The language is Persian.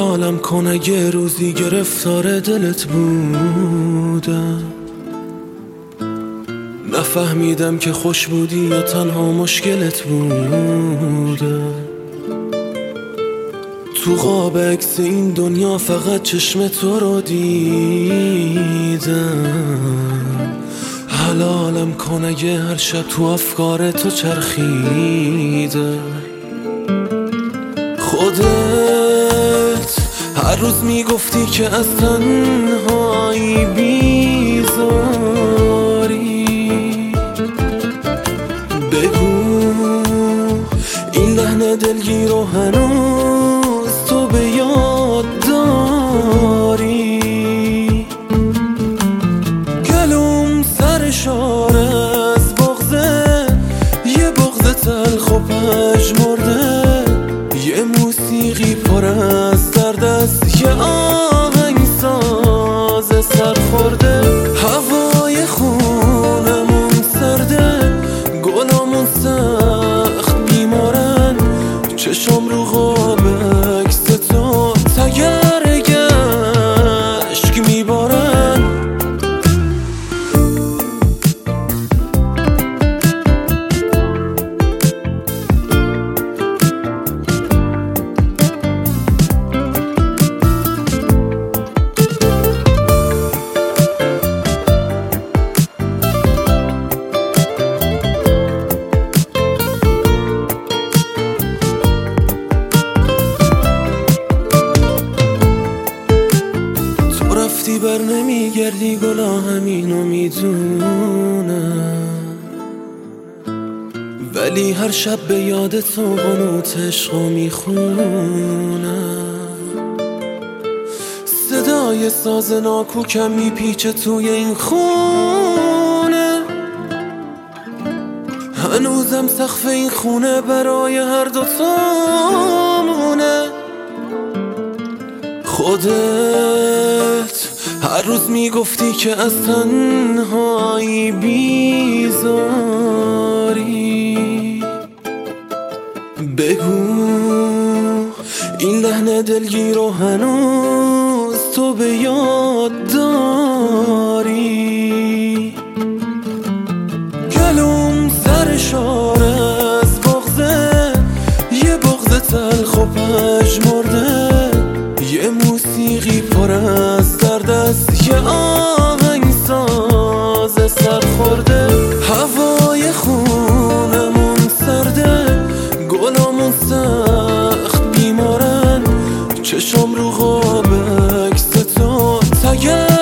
حلالم کن اگه روزی گرفتار دلت بودم، نفهمیدم که خوش بودی یا تنها مشکلت بودم. تو قاب عکس این دنیا فقط چشم تو رو دیدم. حلالم کن اگه هر شب تو افکار تو چرخیدم. خودت هر روز میگفتی که از تنهایی بیزاری، بگو این لحن دلگیر رو هنوز تو به یاد داری. گلوم سر شاره از بغضه، یه بغض تلخ و پژمرده، یه موسیقی پر از درد است، یه آهنگساز سرخورده. هوای خونمون سرده، گلامون سخت بیمارن، چشم رو قاب عکس تو تگرگ اشک میبارن. بر نمیگردی گلا همینو میدونم، ولی هر شب به یاد تو قنوت عشقو میخونم. صدای ساز ناکوکم میپیچه توی این خونه، هنوزم سقف این خونه برای هر دوتامونه. خودت هر روز میگفتی که از تنهایی بیزاری، بگو این لحن دلگیر رو هنوز تو به یاد داری. گلوم سر شاره از بغضه، یه بغض تلخ و پژمرده، یه موسیقی پر از درد است، یه آهنگساز سرخورده. هوای خونمون سرده، گلامون سخت بیمارن، چشم رو قاب عکس تو تگرگ